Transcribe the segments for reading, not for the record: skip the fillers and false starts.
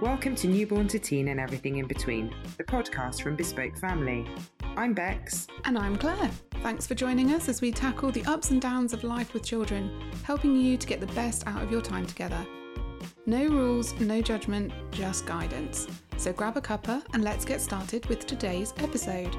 Welcome to Newborn to Teen and Everything in Between, the podcast from Bespoke Family. I'm Bex. And I'm Claire. Thanks for joining us as we tackle the ups and downs of life with children, helping you to get the best out of your time together. No rules, no judgment, just guidance. So grab a cuppa and let's get started with today's episode.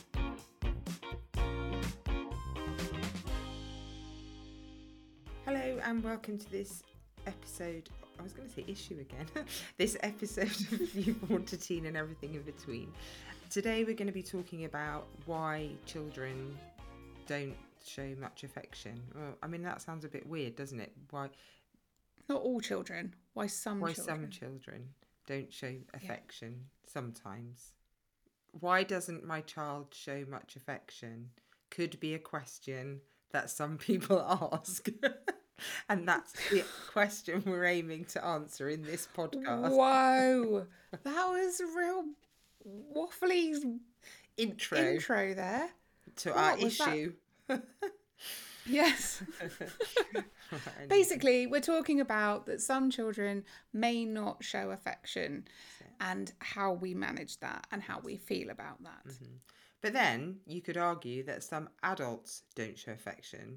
Hello and welcome to this episode. I was going to say issue again. This episode of Newborn to Teen and Everything in Between. Today we're going to be talking about why children don't show much affection. Well, I mean, that sounds a bit weird, doesn't it? Why? Not all children. Why some children don't show affection sometimes. Why doesn't my child show much affection? Could be a question that some people ask. And that's the question we're aiming to answer in this podcast. Whoa, that was a real waffly intro there to our issue. Yes. Basically, we're talking about that some children may not show affection and how we manage that and how we feel about that. Mm-hmm. But then you could argue that some adults don't show affection.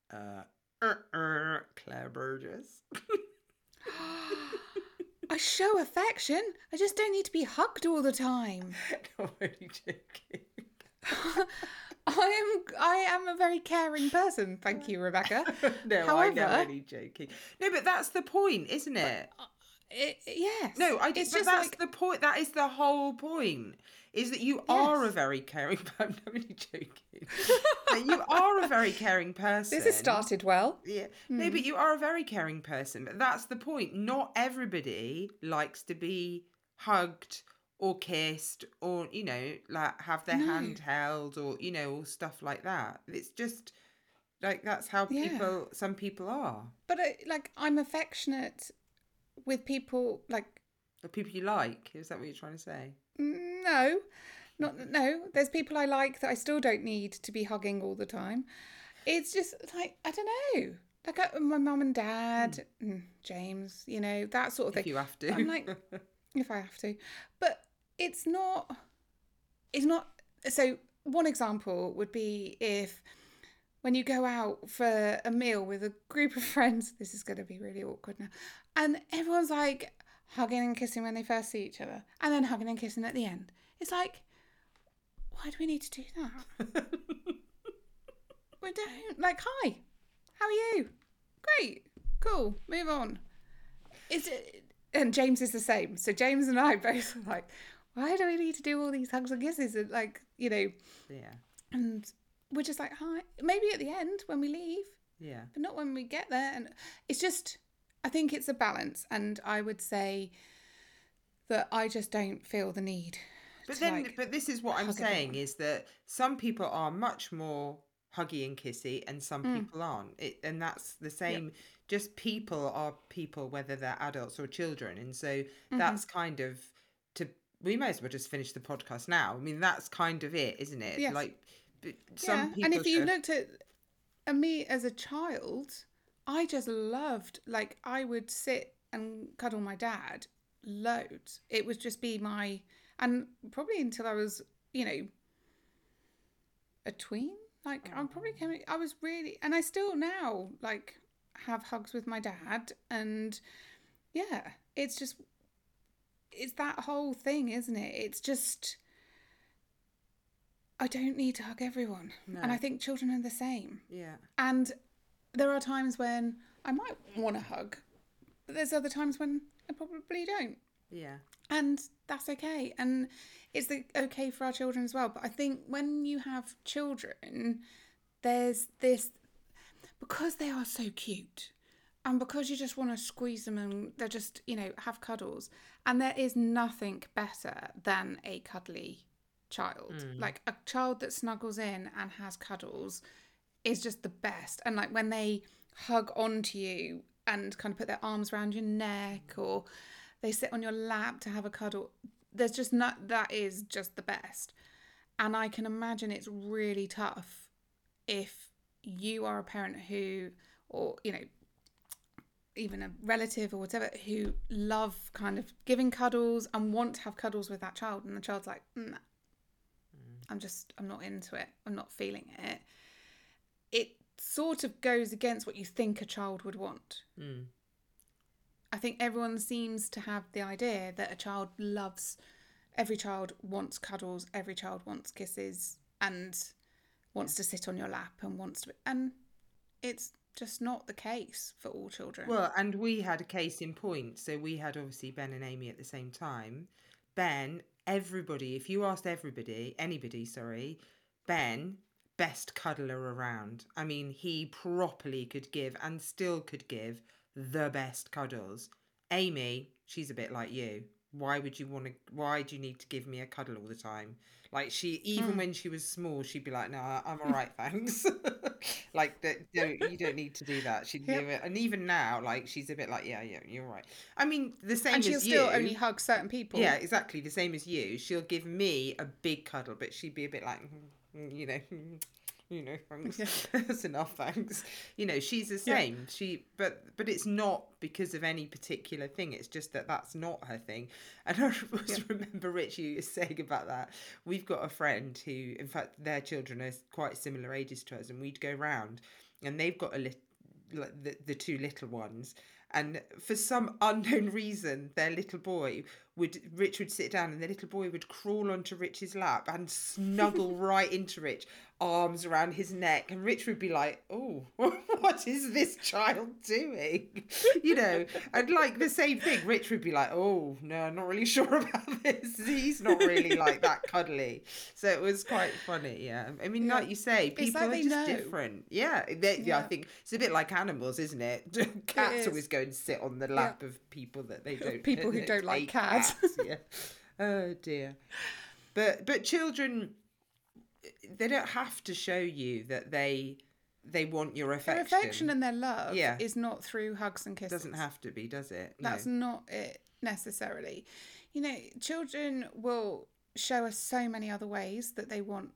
Claire Burgess. I show affection. I just don't need to be hugged all the time. No, I'm only joking. I am a very caring person. Thank you, Rebecca. No, however, I'm only joking. No, but that's the point, isn't it? Yes. No, that's like the point. That is the whole point. Is that you are a very caring person. I'm only joking. You are a very caring person. This has started well. Yeah. No, but you are a very caring person. But that's the point. Not everybody likes to be hugged or kissed or, like have their hand held or, or stuff like that. It's just like that's how some people are. But I'm affectionate with people like... The people you like? Is that what you're trying to say? No. There's people I like that I still don't need to be hugging all the time. It's just like, I don't know. Like my mum and dad, James, that sort of thing. If you have to. I'm like, if I have to. But it's not... So one example would be if when you go out for a meal with a group of friends, this is going to be really awkward now, and everyone's like hugging and kissing when they first see each other, and then hugging and kissing at the end. It's like, why do we need to do that? We don't. Like, hi, how are you? Great, cool, move on. And James is the same. So James and I both are like, why do we need to do all these hugs and kisses? And Yeah. And we're just like, hi. Maybe at the end when we leave. Yeah. But not when we get there. And it's just, I think it's a balance. And I would say that I just don't feel the need. But this is what I'm saying is that some people are much more huggy and kissy and some people aren't. And that's the same. Yep. Just people are people, whether they're adults or children. And so that's kind of we may as well just finish the podcast now. I mean, that's kind of it, isn't it? Yes. Some people. And if you looked at me as a child, I just loved, I would sit and cuddle my dad loads. It would just be and probably until I was, a tween. I was really, and I still now, have hugs with my dad. And it's that whole thing, isn't it? It's just, I don't need to hug everyone. No. And I think children are the same. Yeah. And there are times when I might want to hug, but there's other times when I probably don't. Yeah. And that's okay. And it's okay for our children as well. But I think when you have children, there's this, because they are so cute, and because you just want to squeeze them and they're just, have cuddles. And there is nothing better than a cuddly child. Like a child that snuggles in and has cuddles is just the best. And when they hug onto you and kind of put their arms around your neck, or they sit on your lap to have a cuddle, that is just the best. And I can imagine it's really tough if you are a parent who, or, even a relative or whatever who love kind of giving cuddles and want to have cuddles with that child, and the child's like, nah, I'm not into it, I'm not feeling it. It sort of goes against what you think a child would want. I think everyone seems to have the idea that every child wants cuddles, every child wants kisses and wants to sit on your lap and it's just not the case for all children. Well, and we had a case in point. So we had obviously Ben and Amy at the same time. Ben, if you asked anybody, Ben, best cuddler around. I mean, he properly could give and still could give the best cuddles. Amy, she's a bit like you. Why do you need to give me a cuddle all the time? Like even when she was small, she'd be like, no, I'm all right, thanks. Like you don't need to do that. She'd give it. And even now, like, she's a bit like, yeah, you're right. I mean, the same as you. And she'll still only hug certain people. Yeah, exactly. The same as you. She'll give me a big cuddle, but she'd be a bit like, thanks. That's enough, thanks. She's the same. But it's not because of any particular thing. It's just that's not her thing. And I remember Rich, you saying about that. We've got a friend who, in fact, their children are quite similar ages to us, and we'd go round, and they've got the two little ones. And for some unknown reason, their little boy Rich would sit down, and the little boy would crawl onto Rich's lap and snuggle right into Rich, arms around his neck, and Rich would be like, oh, what is this child doing? And like the same thing, Rich would be like, oh, no, I'm not really sure about this. He's not really like that cuddly. So it was quite funny, yeah. I mean, like you say, people are just different. Yeah, I think it's a bit like animals, isn't it? Cats always go and sit on the lap of people that they don't. People who don't like cats. Yeah. Oh dear. But children, they don't have to show you that they want your affection. Their affection and their love is not through hugs and kisses. Doesn't have to be, does it? That's not it necessarily. Children will show us so many other ways that they want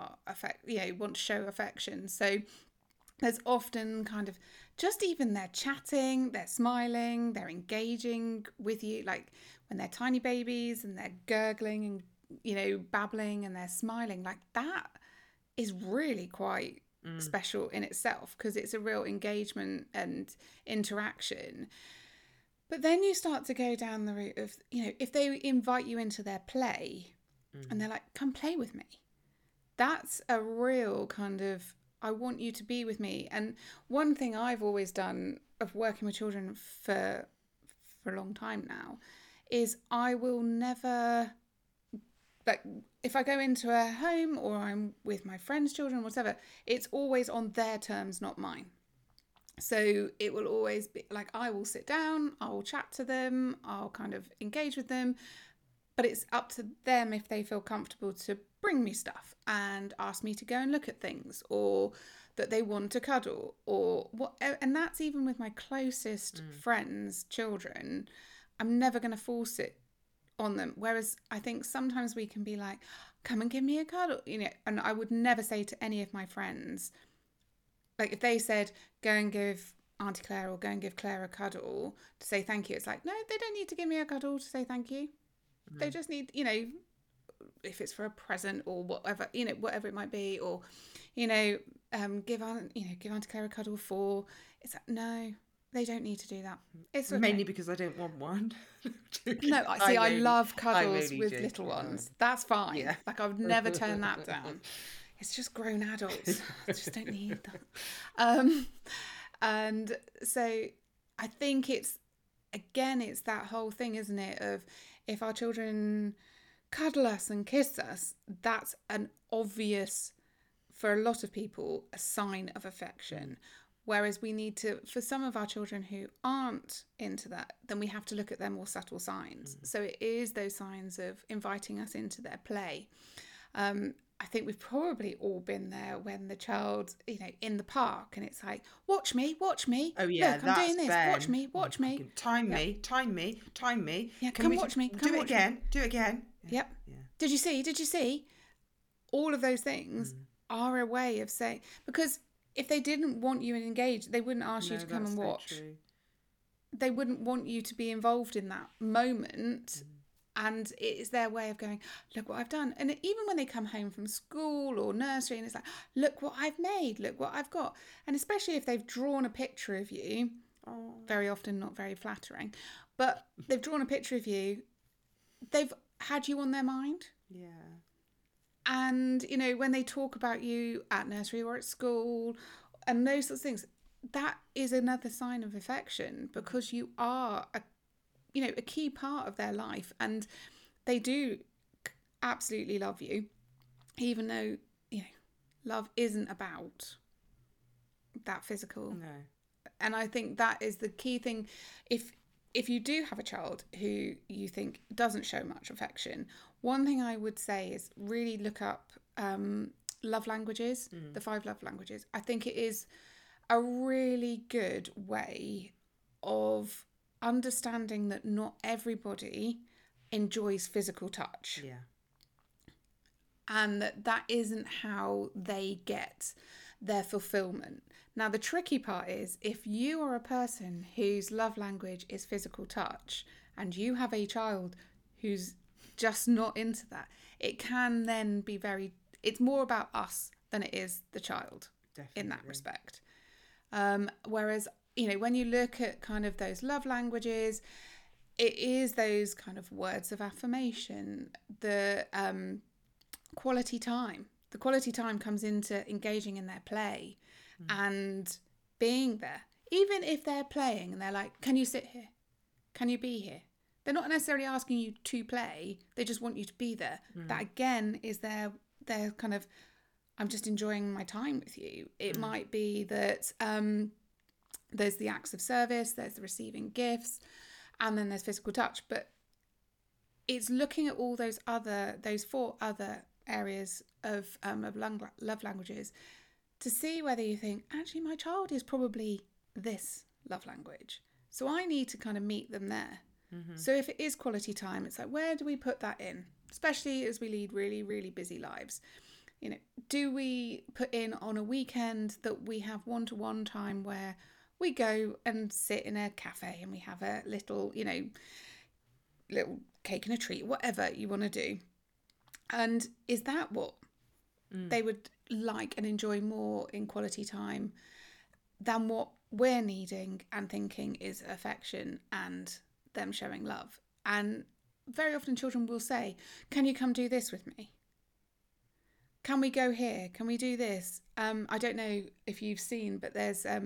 want to show affection. So there's often kind of just even they're chatting, they're smiling, they're engaging with you, like when they're tiny babies and they're gurgling and, babbling and they're smiling, like that is really quite special in itself because it's a real engagement and interaction. But then you start to go down the route of, if they invite you into their play and they're like, come play with me. That's a real kind of, I want you to be with me. And one thing I've always done of working with children for a long time now is I will never, like, if I go into a home or I'm with my friends' children, whatever, it's always on their terms, not mine. So it will always be like, I will sit down, I will chat to them, I'll kind of engage with them, but it's up to them if they feel comfortable to bring me stuff and ask me to go and look at things, or that they want to cuddle, or what. And that's even with my closest friends' children. I'm never going to force it on them. Whereas I think sometimes we can be like, come and give me a cuddle, and I would never say to any of my friends, like if they said, go and give Auntie Claire or go and give Claire a cuddle to say thank you. It's like, no, they don't need to give me a cuddle to say thank you. They just need, if it's for a present or whatever, whatever it might be, or, give Auntie Claire a cuddle for, it's like, no, they don't need to do that. It's okay. Mainly because I don't want one. No, I love cuddles with little ones. That's fine. Yeah. Like I would never turn that down. It's just grown adults. I just don't need them. And so I think it's that whole thing, isn't it, of if our children cuddle us and kiss us, that's an obvious, for a lot of people, a sign of affection. Whereas we need to, for some of our children who aren't into that, then we have to look at their more subtle signs. So it is those signs of inviting us into their play. I think we've probably all been there when the child, in the park, and it's like, watch me. Oh yeah, look, I'm doing this. Ben. Watch me. Time me. Yeah, come watch me. Do it again. Yep. Yeah. Did you see? All of those things are a way of saying, because if they didn't want you engaged, they wouldn't ask you to come and watch. they wouldn't want you to be involved in that moment. And it's their way of going, look what I've done. And even when they come home from school or nursery, and it's like, look what I've made, look what I've got. And especially if they've drawn a picture of you, very often not very flattering, but they've drawn a picture of you, they've had you on their mind. Yeah. And, you know, when they talk about you at nursery or at school and those sorts of things, that is another sign of affection, because you are a key part of their life, and they do absolutely love you, even though, you know, love isn't about that physical. No. And I think that is the key thing. If you do have a child who you think doesn't show much affection, one thing I would say is really look up love languages, the 5 love languages. I think it is a really good way of understanding that not everybody enjoys physical touch. Yeah. And that isn't how they get their fulfillment. Now, the tricky part is, if you are a person whose love language is physical touch and you have a child who's just not into that, it can then be it's more about us than it is the child. Definitely. In that respect. Whereas, you know, when you look at kind of those love languages, it is those kind of words of affirmation, the quality time. The quality time comes into engaging in their play and being there. Even if they're playing and they're like, can you sit here? Can you be here? They're not necessarily asking you to play. They just want you to be there. That again is their kind of, I'm just enjoying my time with you. It might be that there's the acts of service, there's the receiving gifts, and then there's physical touch. But it's looking at all those 4 other areas of love languages to see whether you think, actually, my child is probably this love language. So I need to kind of meet them there. So if it is quality time, it's like, where do we put that in? Especially as we lead really, really busy lives. You know, do we put in on a weekend that we have one-to-one time where we go and sit in a cafe and we have a little, you know, little cake and a treat, whatever you want to do. And is that what they would like and enjoy more in quality time than what we're needing and thinking is affection and them showing love? And very often children will say, can you come do this with me? Can we go here? Can we do this? I don't know if you've seen, but there's a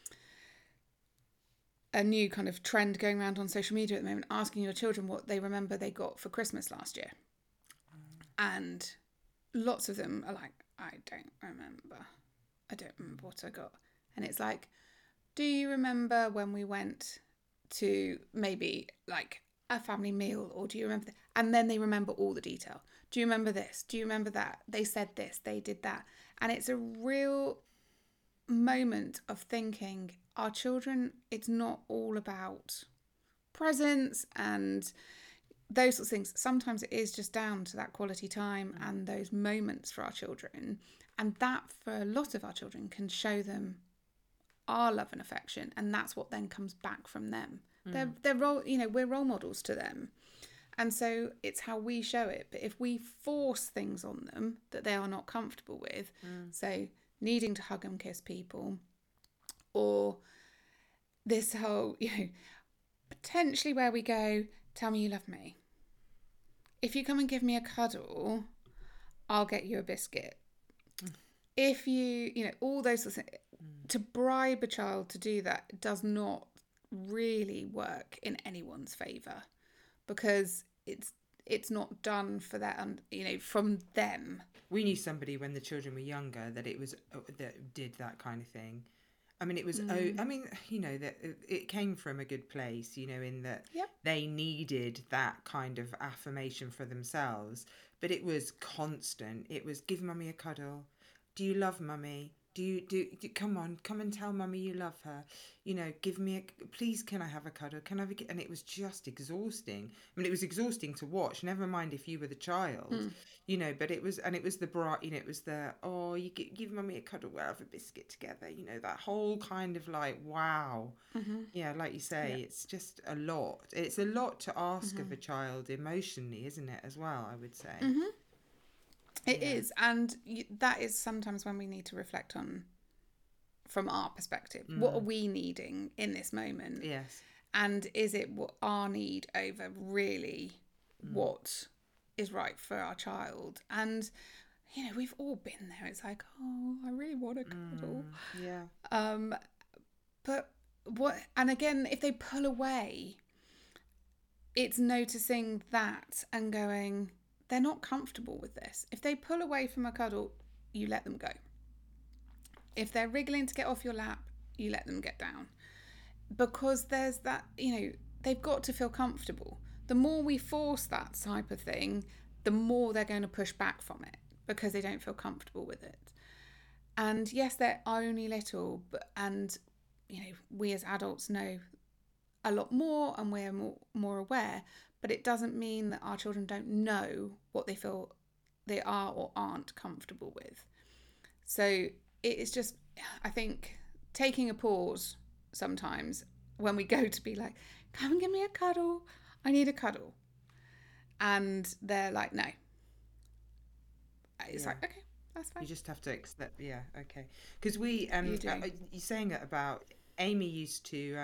new kind of trend going around on social media at the moment, asking your children what they remember they got for Christmas last year. And lots of them are like, I don't remember what I got. And it's like, do you remember when we went to maybe like a family meal, or do you remember and then they remember all the detail. Do you remember this? Do you remember that? They said this, they did that. And it's a real moment of thinking, our children, it's not all about presents and those sorts of things. Sometimes it is just down to that quality time and those moments for our children. And that, for a lot of our children, can show them our love and affection. And that's what then comes back from them. They're role, you know, we're role models to them. And so it's how we show it. But if we force things on them that they are not comfortable with, so needing to hug and kiss people, or this whole, you know, potentially where we go, tell me you love me. If you come and give me a cuddle, I'll get you a biscuit. If you know, all those sorts of things, to bribe a child to do that does not really work in anyone's favour, because it's not done for that, you know, from them. We knew somebody when the children were younger that did that kind of thing. I mean, it was, I mean, you know, that it came from a good place, you know, in that they needed that kind of affirmation for themselves, but it was constant. It was, give mummy a cuddle. Do you love mummy? come and tell mummy you love her, give me please, can I have a cuddle, can I have and it was just exhausting. I mean, it was exhausting to watch, never mind if you were the child. But it was the bright, it was the, oh, you give mummy a cuddle, we'll have a biscuit together, that whole kind of like, wow. Yeah, like you say, it's just a lot. It's a lot to ask of a child emotionally, isn't it, as well, I would say. It is, and that is sometimes when we need to reflect on, from our perspective, what are we needing in this moment? Yes. And is it our need over really what is right for our child? And, we've all been there. It's like, oh, I really want a cuddle. Yeah. But and again, if they pull away, it's noticing that and going, they're not comfortable with this. If they pull away from a cuddle, you let them go. If they're wriggling to get off your lap, you let them get down. Because there's that, they've got to feel comfortable. The more we force that type of thing, the more they're going to push back from it because they don't feel comfortable with it. And yes, they're only little, and we as adults know a lot more and we're more aware, but it doesn't mean that our children don't know what they feel they are or aren't comfortable with. So it's just, I think, taking a pause sometimes when we go to be like, come and give me a cuddle, I need a cuddle. And they're like, no. It's like, okay, that's fine. You just have to accept, okay. Because we, you're saying it about, Amy used to,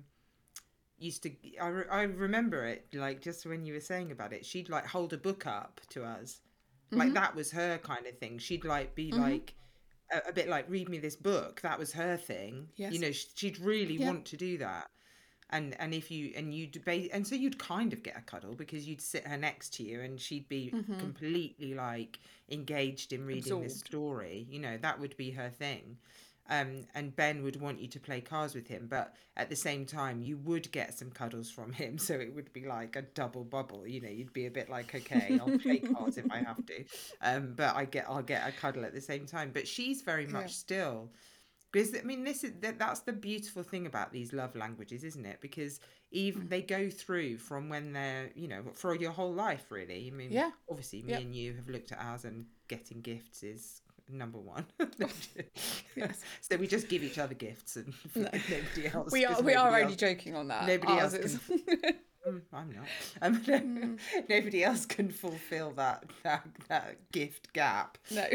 I remember it, like, just when you were saying about it, she'd like hold a book up to us. Like, that was her kind of thing. She'd like be like, a bit like, read me this book. That was her thing. Yes. She'd really want to do that. And if you debate, and so you'd kind of get a cuddle because you'd sit her next to you and she'd be completely like engaged in reading this story. That would be her thing. And Ben would want you to play cards with him, but at the same time you would get some cuddles from him, so it would be like a double bubble. You'd be a bit like, okay, I'll play cards if I have to, but I'll get a cuddle at the same time. But she's very much still, because I mean, that's the beautiful thing about these love languages, isn't it? Because even they go through from when they're, for your whole life, really. I mean, obviously me and you have looked at ours, and getting gifts is number one. Yes. So we just give each other gifts, and nobody else. We are only joking on that. Nobody else can. I'm not. Nobody else can fulfill that gift gap. No.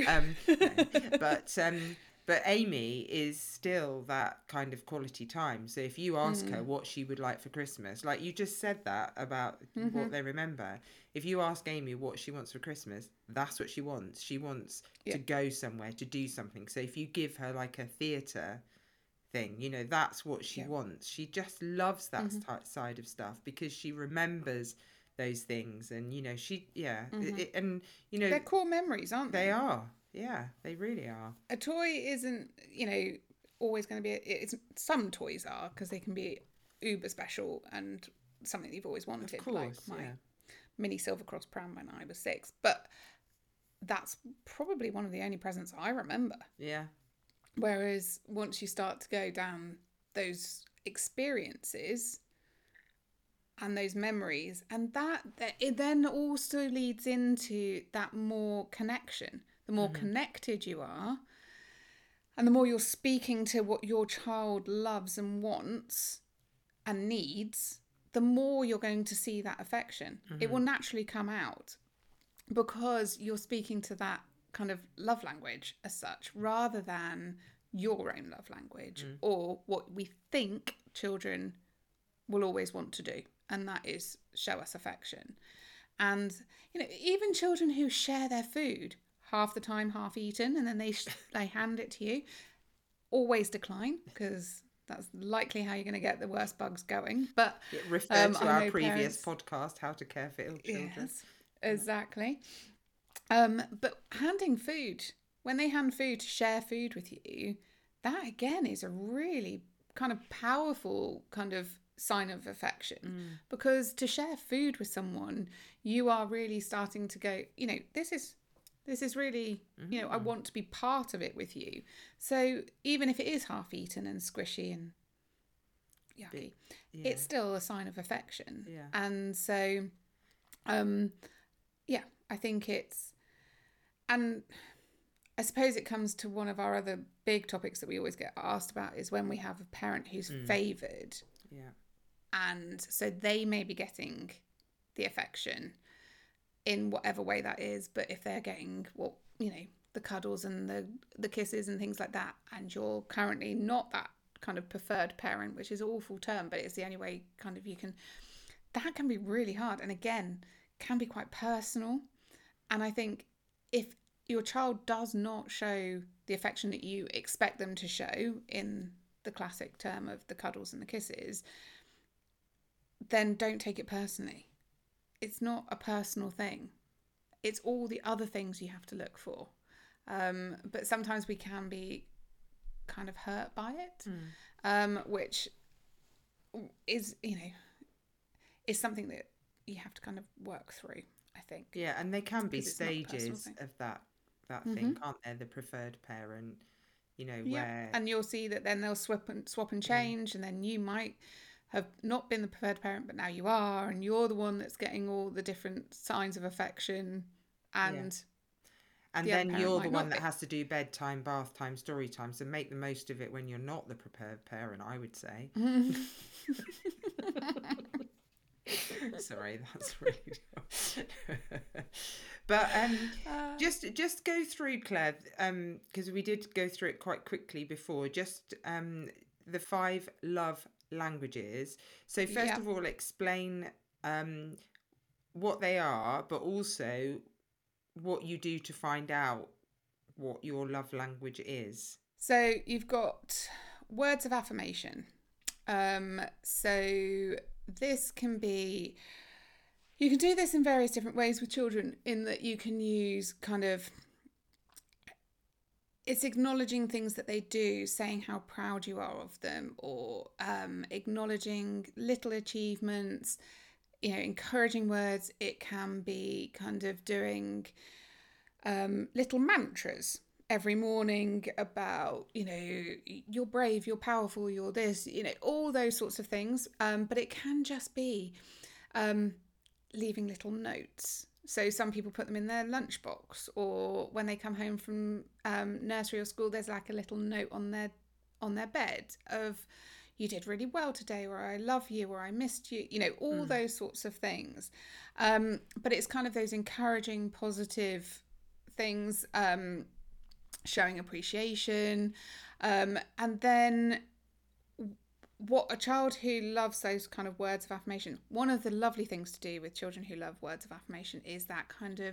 But Amy is still that kind of quality time. So if you ask her what she would like for Christmas, like you just said that about what they remember. If you ask Amy what she wants for Christmas, that's what she wants. She wants to go somewhere, to do something. So if you give her like a theatre thing, that's what she wants. She just loves that side of stuff because she remembers those things. And, they're core memories, aren't they? They are. Yeah, they really are. A toy isn't, always going to be... some toys are, because they can be uber special and something you've always wanted. Of course, like my mini Silver Cross pram when I was 6. But that's probably one of the only presents I remember. Yeah. Whereas once you start to go down those experiences and those memories, and that it then also leads into that more connection. The more connected you are, and the more you're speaking to what your child loves and wants and needs, the more you're going to see that affection. It will naturally come out because you're speaking to that kind of love language as such, rather than your own love language or what we think children will always want to do, and that is show us affection. And even children who share their food, half the time half eaten, and then they hand it to you, always decline, because that's likely how you're going to get the worst bugs going. But refer to our previous podcast, How to Care for Ill Children. Yes, exactly. But handing food, when they hand food to share food with you, that again is a really kind of powerful kind of sign of affection, because to share food with someone, you are really starting to go, this is This is really, I want to be part of it with you. So even if it is half eaten and squishy and yucky, it's still a sign of affection. Yeah. And so, I think it's, and I suppose it comes to one of our other big topics that we always get asked about is when we have a parent who's favoured. Yeah. And so they may be getting the affection in whatever way that is, but if they're getting the cuddles and the kisses and things like that, and you're currently not that kind of preferred parent, which is an awful term, but it's the only way kind of that can be really hard, and again can be quite personal. And I think if your child does not show the affection that you expect them to show in the classic term of the cuddles and the kisses, then don't take it personally. It's not a personal thing. It's all the other things you have to look for. But sometimes we can be kind of hurt by it, which is, is something that you have to kind of work through, I think. Yeah, and there can be stages of that thing, can't there? The preferred parent, where... And you'll see that then they'll swap and change, and then you might have not been the preferred parent, but now you are, and you're the one that's getting all the different signs of affection, and then you're the one that has to do bedtime, bath time, story time. So make the most of it when you're not the prepared parent, I would say. Sorry, that's really... But just go through, Claire, because we did go through it quite quickly before, just the 5 love languages. So first of all, explain what they are, but also what you do to find out what your love language is. So you've got words of affirmation. So this can be, you can do this in various different ways with children, in that you can use kind of, it's acknowledging things that they do, saying how proud you are of them, or acknowledging little achievements, encouraging words. It can be kind of doing little mantras every morning about, you're brave, you're powerful, you're this, all those sorts of things. But it can just be leaving little notes. So some people put them in their lunchbox, or when they come home from nursery or school, there's like a little note on their bed of, you did really well today, or I love you, or I missed you, all those sorts of things. But it's kind of those encouraging, positive things, showing appreciation. And then what a child who loves those kind of words of affirmation, one of the lovely things to do with children who love words of affirmation is that kind of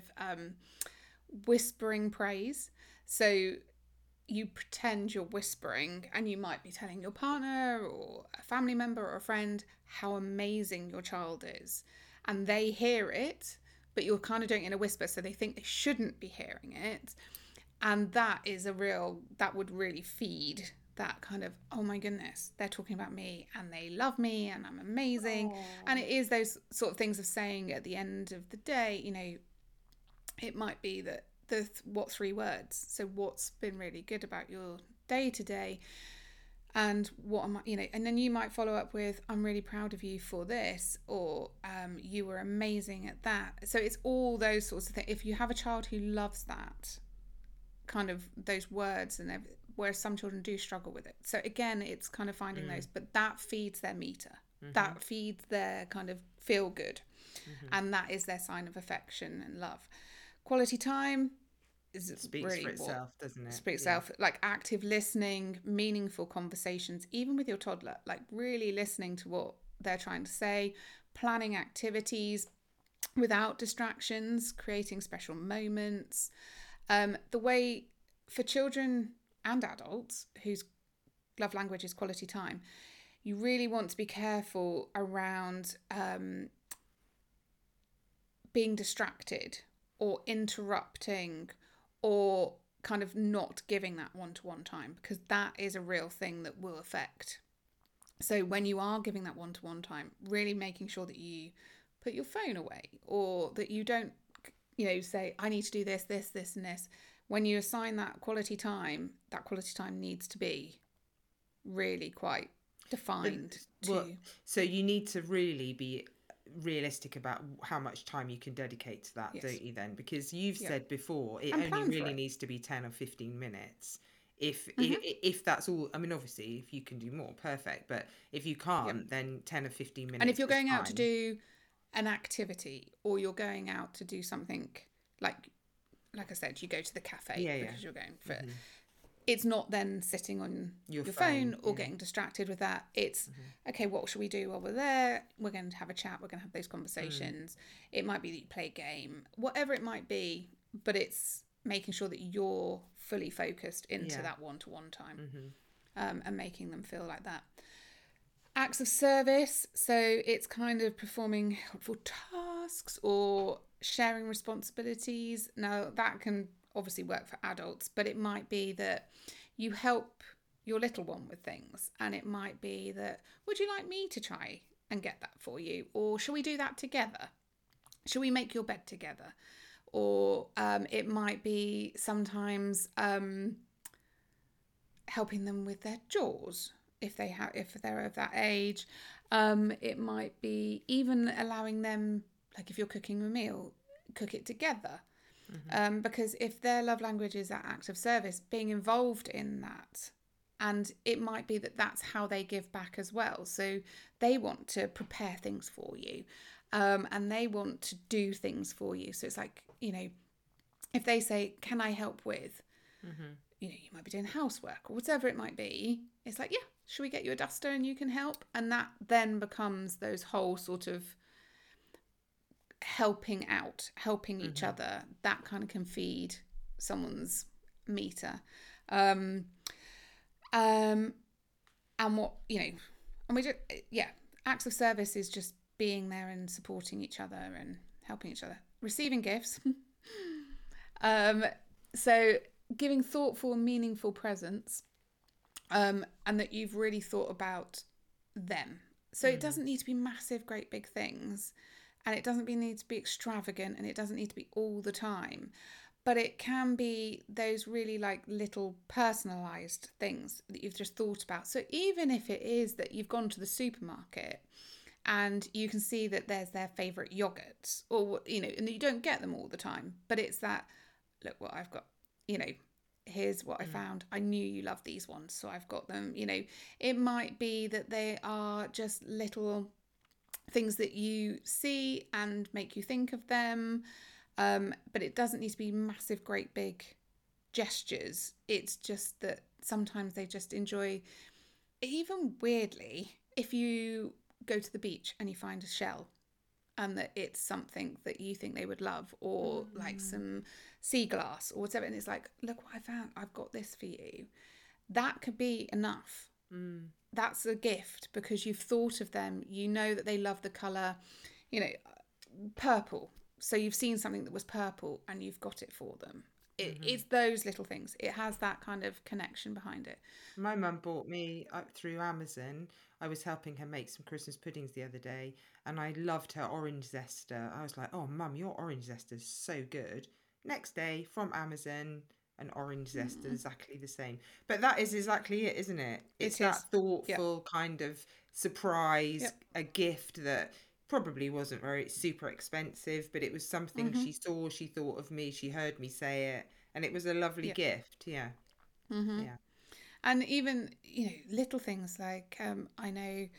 whispering praise. So you pretend you're whispering, and you might be telling your partner or a family member or a friend how amazing your child is, and they hear it, but you're kind of doing it in a whisper, so they think they shouldn't be hearing it. And that would really feed that kind of, oh my goodness, they're talking about me and they love me and I'm amazing. Aww. And it is those sort of things of saying at the end of the day, it might be that what 3 words. So what's been really good about your day today, and what am I, and then you might follow up with, I'm really proud of you for this, or you were amazing at that. So it's all those sorts of things. If you have a child who loves that kind of those words, and whereas some children do struggle with it. So again, it's kind of finding those, but that feeds their meter. That feeds their kind of feel good. And that is their sign of affection and love. Quality time is speaks really for itself, doesn't it? Speaks itself, like active listening, meaningful conversations, even with your toddler, like really listening to what they're trying to say, planning activities without distractions, creating special moments. The way for children and adults whose love language is quality time, you really want to be careful around being distracted or interrupting, or kind of not giving that one-to-one time, because that is a real thing that will affect. So when you are giving that one-to-one time, really making sure that you put your phone away, or that you don't say, I need to do this, this, this, and this. When you assign that quality time needs to be really quite defined so you need to really be realistic about how much time you can dedicate to that, don't you then? Because you've said before it only really needs to be 10 or 15 minutes. If that's all, I mean, obviously if you can do more, perfect, but if you can't, then 10 or 15 minutes. And if you're going out to do an activity, or you're going out to do something like I said, you go to the cafe because you're going for it's not then sitting on your phone or getting distracted with that. It's okay, what should we do while we're there? We're going to have a chat, we're going to have those conversations. It might be that you play a game, whatever it might be, but it's making sure that you're fully focused into that one-to-one time, and making them feel like that. Acts of service, so it's kind of performing helpful tasks or sharing responsibilities. Now, that can obviously work for adults, but it might be that you help your little one with things, and it might be that, would you like me to try and get that for you? Or shall we do that together? Shall we make your bed together? Or it might be sometimes helping them with their chores if they're of that age. It might be even allowing them, like if you're cooking a meal, cook it together. Because if their love language is that act of service, being involved in that, and it might be that that's how they give back as well. So they want to prepare things for you, and they want to do things for you. So it's like, if they say, can I help with, you might be doing housework or whatever it might be. It's like, yeah, should we get you a duster and you can help? And that then becomes those whole sort of helping each other. That kind of can feed someone's meter. And what, and we just, acts of service is just being there and supporting each other and helping each other. Receiving gifts. So giving thoughtful and meaningful presents, and that you've really thought about them. So it doesn't need to be massive, great big things, and it doesn't need to be extravagant, and it doesn't need to be all the time, but it can be those really like little personalized things that you've just thought about. So even if it is that you've gone to the supermarket and you can see that there's their favorite yogurts, or and you don't get them all the time, but it's that, look what I've got, here's what I found. I knew you love these ones, so I've got them. It might be that they are just little things that you see and make you think of them, but it doesn't need to be massive, great big gestures. It's just that sometimes they just enjoy, even weirdly, if you go to the beach and you find a shell and that it's something that you think they would love, or like some sea glass or whatever, and it's like, look what I found, I've got this for you. That could be enough. That's a gift because you've thought of them. You know that they love the colour, purple. So you've seen something that was purple and you've got it for them. It's those little things. It has that kind of connection behind it. My mum bought me through Amazon. I was helping her make some Christmas puddings the other day, and I loved her orange zester. I was like, oh, Mum, your orange zester is so good. Next day, from Amazon, an orange zester, exactly the same. But that is exactly it, isn't it? It's that thoughtful kind of surprise, a gift that probably wasn't very super expensive, but it was something she saw, she thought of me, she heard me say it, and it was a lovely gift. Yeah. And even little things like I know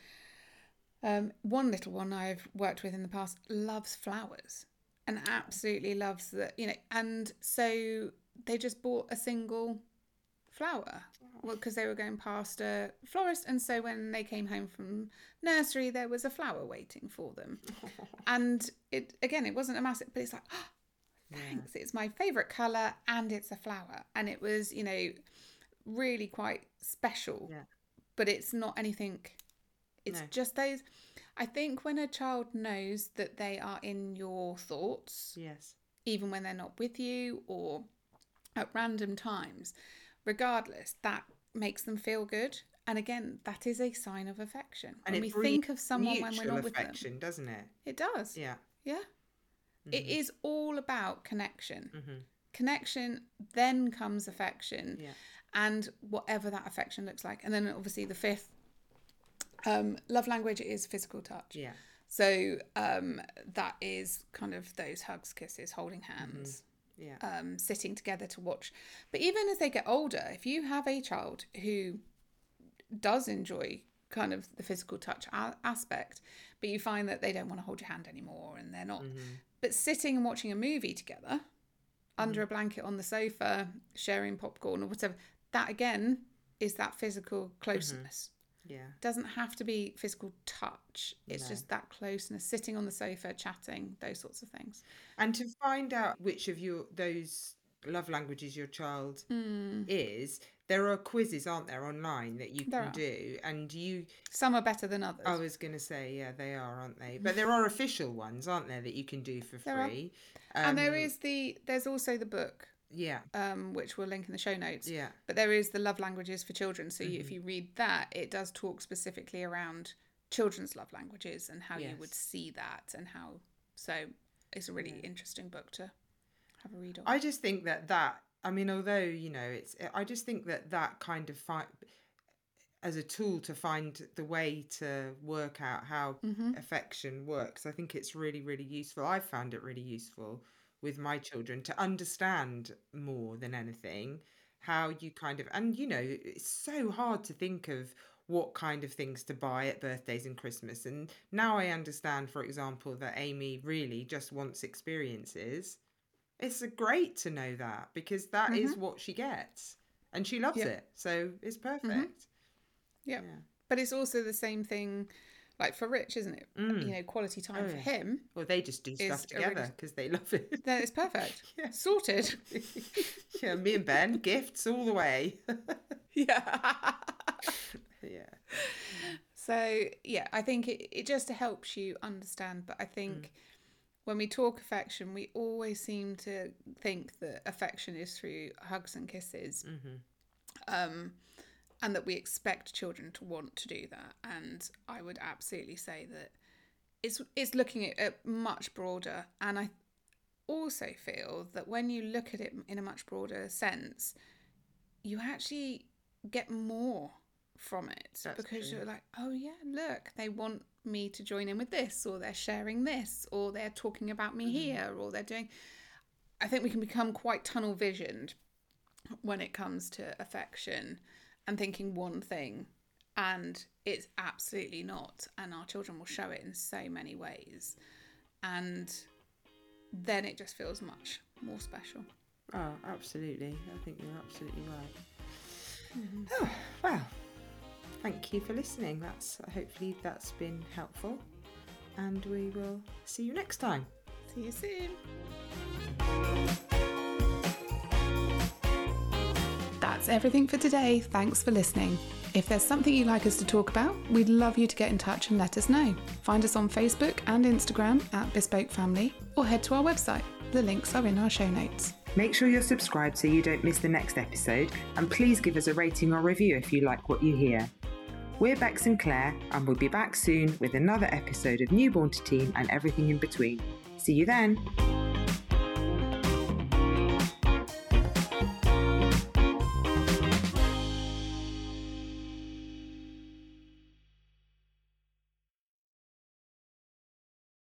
one little one I've worked with in the past loves flowers and absolutely loves that, and so they just bought a single flower, well, because they were going past a florist, and so when they came home from nursery there was a flower waiting for them. And it wasn't a massive, but it's like, oh, thanks, it's my favorite color and it's a flower, and it was really quite special. But it's not anything, it's just those. I think when a child knows that they are in your thoughts, even when they're not with you or at random times, regardless, that makes them feel good. And again, that is a sign of affection. And when we think of someone when we're not with them, doesn't it? It does. Yeah. It is all about connection. Connection, then comes affection, and whatever that affection looks like. And then obviously the fifth love language is physical touch. Yeah. So that is kind of those hugs, kisses, holding hands, sitting together to watch. But even as they get older, if you have a child who does enjoy kind of the physical touch aspect, but you find that they don't want to hold your hand anymore and they're not, but sitting and watching a movie together under a blanket on the sofa, sharing popcorn or whatever, that again is that physical closeness. Yeah. Doesn't have to be physical touch. It's just that closeness, sitting on the sofa, chatting, those sorts of things. And to find out which of those love languages your child is, there are quizzes, aren't there, online that you can do, and some are better than others. I was going to say, yeah, they are, aren't they? But there are official ones, aren't there, that you can do for free. And there's also the book. Yeah. Which we'll link in the show notes. Yeah. But there is the love languages for children. So if you read that, it does talk specifically around children's love languages and how you would see that and how. So it's a really interesting book to have a read on. I just think that I mean, although, I just think that kind of as a tool to find the way to work out how affection works, I think it's really, really useful. I've found it really useful with my children to understand more than anything how you kind of, and it's so hard to think of what kind of things to buy at birthdays and Christmas, and now I understand, for example, that Amy really just wants experiences. It's great to know that, because that is what she gets and she loves it, so it's perfect. Yeah, but it's also the same thing like for Rich, isn't it? Quality time for him. Well, they just do stuff together because they love it. That is perfect. Sorted. Yeah, me and Ben, gifts all the way. Yeah. So, I think it just helps you understand. But I think when we talk affection, we always seem to think that affection is through hugs and kisses. And that we expect children to want to do that. And I would absolutely say that it's looking at it much broader. And I also feel that when you look at it in a much broader sense, you actually get more from it. That's because true. You're like, oh yeah, look, they want me to join in with this, or they're sharing this, or they're talking about me here, or they're doing... I think we can become quite tunnel visioned when it comes to affection and thinking one thing, and it's absolutely not. And our children will show it in so many ways, and then it just feels much more special. Oh, absolutely. I think you're absolutely right. Oh, well, thank you for listening. Hopefully that's been helpful, and we will see you next time. See you soon. That's everything for today. Thanks for listening. If there's something you'd like us to talk about, we'd love you to get in touch and let us know. Find us on Facebook and Instagram at Bespoke Family, or head to our website. The links are in our show notes. Make sure you're subscribed so you don't miss the next episode, and please give us a rating or review if you like what you hear. We're Bex and Claire, and we'll be back soon with another episode of Newborn to Teen and everything in between. See you then.